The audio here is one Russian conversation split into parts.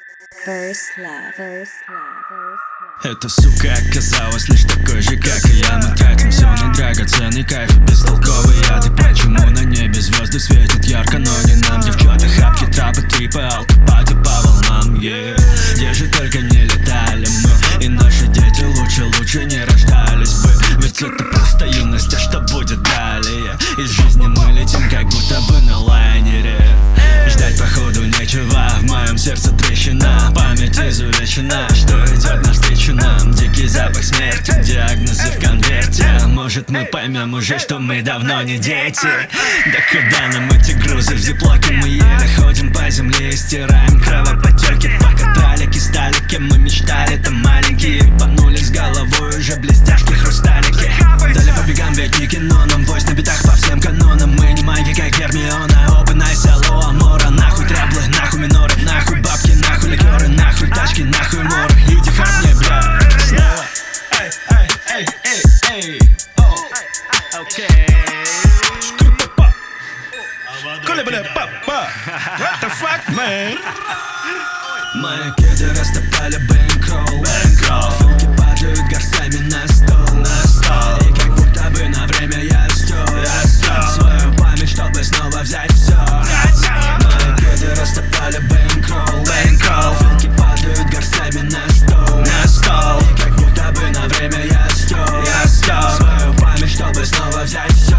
First love. Эта сука оказалась лишь такой же, как и я. Мы тратим все на драгоценный кайф и бестолковый яд. И почему на небе звезды светят ярко, но не нам? Девчата, хапки, трапы, трипы, алкопати по волнам, yeah. Где же только не летали мы, и наши дети лучше не рождались бы. Ведь это просто юность, а что будет далее? Из жизни мы летим, как будто бы на лайнере. Ждать походу нечего, в моем сердце трещина. Память изувечена, что идет навстречу нам. Дикий запах смерти, диагнозы в конверте. Может мы поймем уже, что мы давно не дети. Да куда нам эти грузы в зиплоке? Мы еле ходим по земле и стираем кровоподтеки. Пока тралики стали, кем мы мечтали, там маленькие. Панулись головой уже блестяшки, хрусталики. Далее по бегам, ведь не кино, нам войс на битах по всем канонам. Мы не маги, как Гермиона, open eyes, hello, амора. Нахуй трэблы, нахуй миноры, нахуй бабки, нахуй ликеры, нахуй тачки, нахуй моры. Иди хапни, бля, снова. Эй, эй, эй, эй, эй, о, окей. Шкрпа-па, колебля-па-па. What the fuck, man? Мои кеды растоптали бэнкролл. Филки падают горстями на стол. И как будто бы на время я стёр свою память, чтобы снова взять всё. Мои кеды растоптали бэнкролл. Филки падают горстями на стол. И как будто бы на время я стёр свою память, чтобы снова взять всё.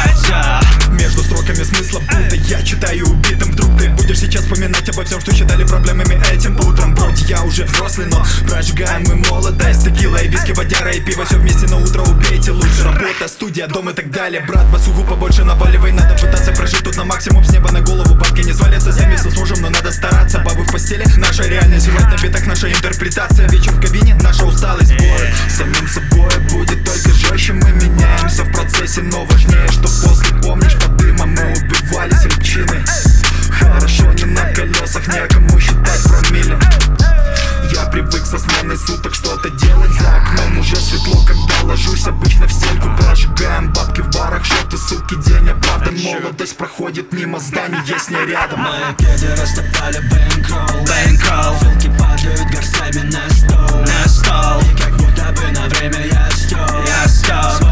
Между строками смысла будто я читаю убитым. Вдруг ты будешь сейчас вспоминать обо всем, что считали проблемами этим утром. Вроде я уже взрослый, но прожигаем мы молодость. Текила и виски, водяра и пиво, все вместе на утро убейте. Лучше работа, студия, дом и так далее. Брат, басуху побольше наваливай, надо пытаться прожить тут на максимум. С неба на голову бабки не свалятся, сами все сможем, но надо стараться. Бабы в постели, наша реальность, сюжет на битах, наша интерпретация. Вечер в кабине, наша усталость, бой. Самим собой будет только жестче, мы меняемся в процессе. Но важнее, что после, помнишь, под дымом мы убивались репчиной. Хорошо, не на колесах, некому считать промилле. Я привык со сменой суток что-то делать. За окном уже светло, когда ложусь обычно в стельку. Прожигаем бабки в барах, шоты, суки, день оправдан. Молодость проходит мимо зданий, есть не рядом. Мои кеды растоптали бэнкролл. Филки падают горстями на стол. И как будто бы на время я стёр